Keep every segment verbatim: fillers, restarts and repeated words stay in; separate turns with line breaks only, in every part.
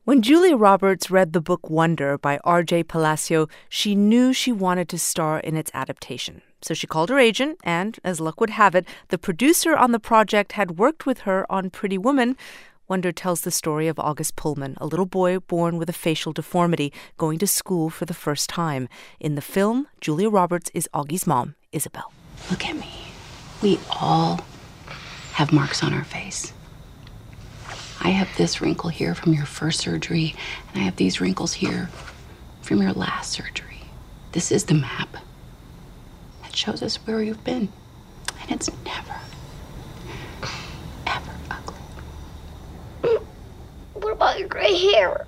When Julia Roberts read the book Wonder by R J Palacio, she knew she wanted to star in its adaptation. So she called her agent, and, as luck would have it, the producer on the project had worked with her on Pretty Woman. Wonder tells the story of August Pullman, a little boy born with a facial deformity, going to school for the first time. In the film, Julia Roberts is Augie's mom, Isabel.
Look at me. We all have marks on our face. I have this wrinkle here from your first surgery, and I have these wrinkles here from your last surgery. This is the map that shows us where you've been, and it's never, ever ugly.
What about your gray hair?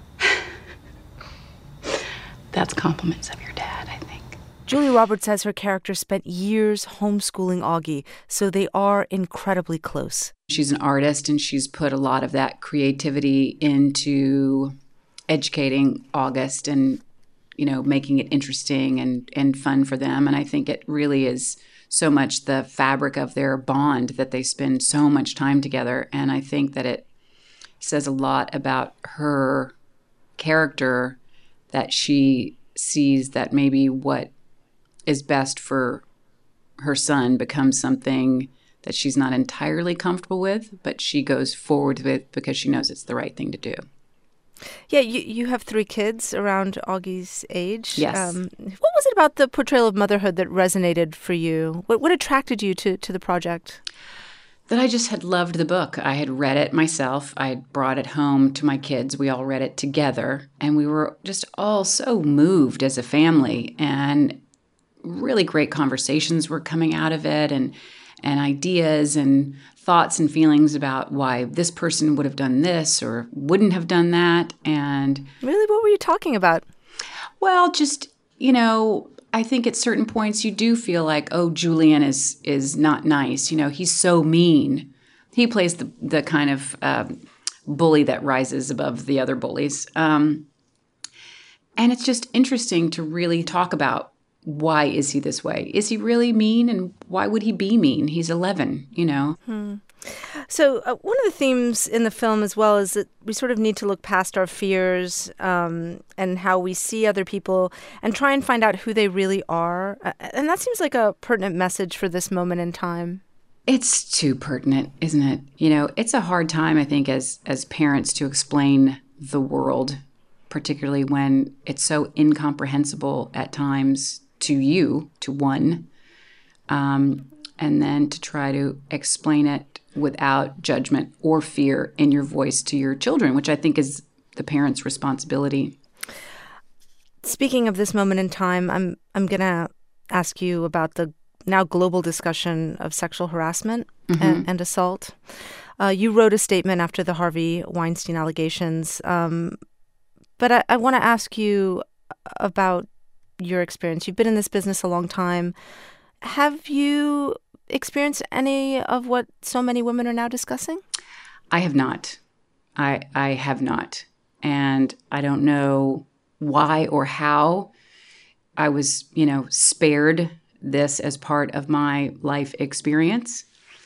That's compliments of your dad, I think.
Julia Roberts says her character spent years homeschooling Augie, so they are incredibly close.
She's an artist, and she's put a lot of that creativity into educating August and, you know, making it interesting and, and fun for them. And I think it really is so much the fabric of their bond that they spend so much time together. And I think that it says a lot about her character, that she sees that maybe what is best for her son becomes something that she's not entirely comfortable with, but she goes forward with because she knows it's the right thing to do.
Yeah, you, you have three kids around Augie's age.
Yes.
Um, what was it about the portrayal of motherhood that resonated for you? What, what attracted you to, to the project?
That I just had loved the book. I had read it myself. I had brought it home to my kids. We all read it together, and we were just all so moved as a family. And really great conversations were coming out of it, and and ideas and thoughts and feelings about why this person would have done this or wouldn't have done that. And
really, what were you talking about?
Well, just, you know, I think at certain points you do feel like, oh, Julian is is not nice. You know, he's so mean. He plays the, the kind of um, bully that rises above the other bullies. Um, and it's just interesting to really talk about, why is he this way? Is he really mean? And why would he be mean? He's eleven, you know?
Hmm. So uh, one of the themes in the film as well is that we sort of need to look past our fears um, and how we see other people and try and find out who they really are. Uh, and that seems like a pertinent message for this moment in time.
It's too pertinent, isn't it? You know, it's a hard time, I think, as as parents to explain the world, particularly when it's so incomprehensible at times to you, to one, um, and then to try to explain it without judgment or fear in your voice to your children, which I think is the parent's responsibility.
Speaking of this moment in time, I'm I'm going to ask you about the now global discussion of sexual harassment mm-hmm. and, and assault. Uh, you wrote a statement after the Harvey Weinstein allegations, um, but I, I want to ask you about your experience. You've been in this business a long time. Have you experienced any of what so many women are now discussing?
I have not. I I have not. And I don't know why or how I was, you know, spared this as part of my life experience.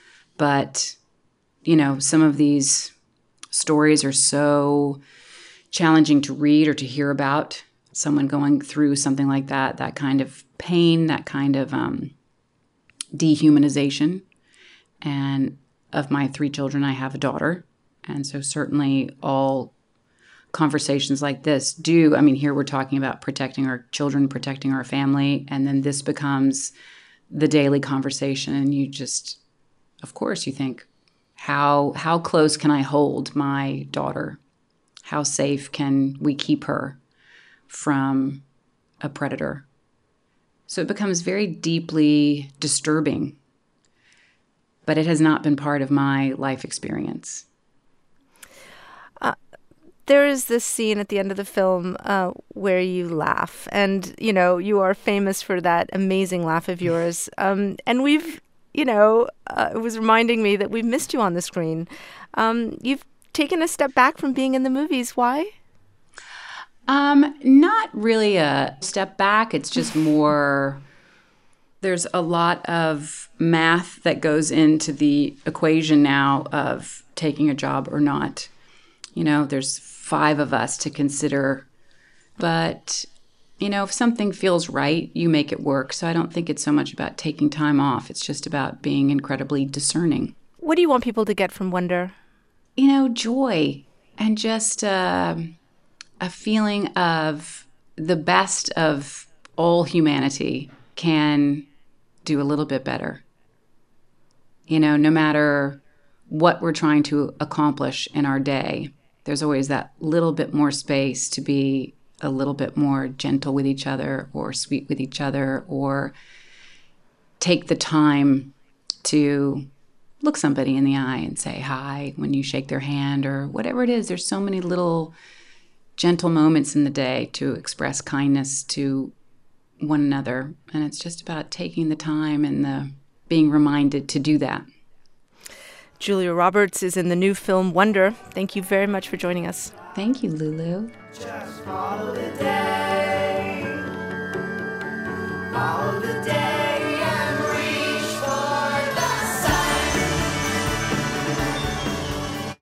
But, you know, some of these stories are so challenging to read or to hear about. Someone going through something like that, that kind of pain, that kind of um, dehumanization. And of my three children, I have a daughter. And so certainly all conversations like this do, I mean, here we're talking about protecting our children, protecting our family, and then this becomes the daily conversation. And you just, of course, you think, how how close can I hold my daughter? How safe can we keep her from a predator? So it becomes very deeply disturbing, but it has not been part of my life experience.
Uh, there is this scene at the end of the film uh, where you laugh, and, you know, you are famous for that amazing laugh of yours. Um, and we've, you know, uh, it was reminding me that we've missed you on the screen. Um, you've taken a step back from being in the movies. Why?
Um, not really a step back. It's just more, there's a lot of math that goes into the equation now of taking a job or not. you know, there's five of us to consider. But, you know, if something feels right, you make it work. So I don't think it's so much about taking time off. It's just about being incredibly discerning.
What do you want people to get from Wonder?
You know, joy and just uh, a feeling of the best of all humanity can do a little bit better. You know, no matter what we're trying to accomplish in our day, there's always that little bit more space to be a little bit more gentle with each other or sweet with each other, or take the time to look somebody in the eye and say hi when you shake their hand or whatever it is. There's so many little gentle moments in the day to express kindness to one another. And it's just about taking the time and the being reminded to do that.
Julia Roberts is in the new film Wonder. Thank you very much for joining us.
Thank you, Lulu.
Just follow the day. Follow the day.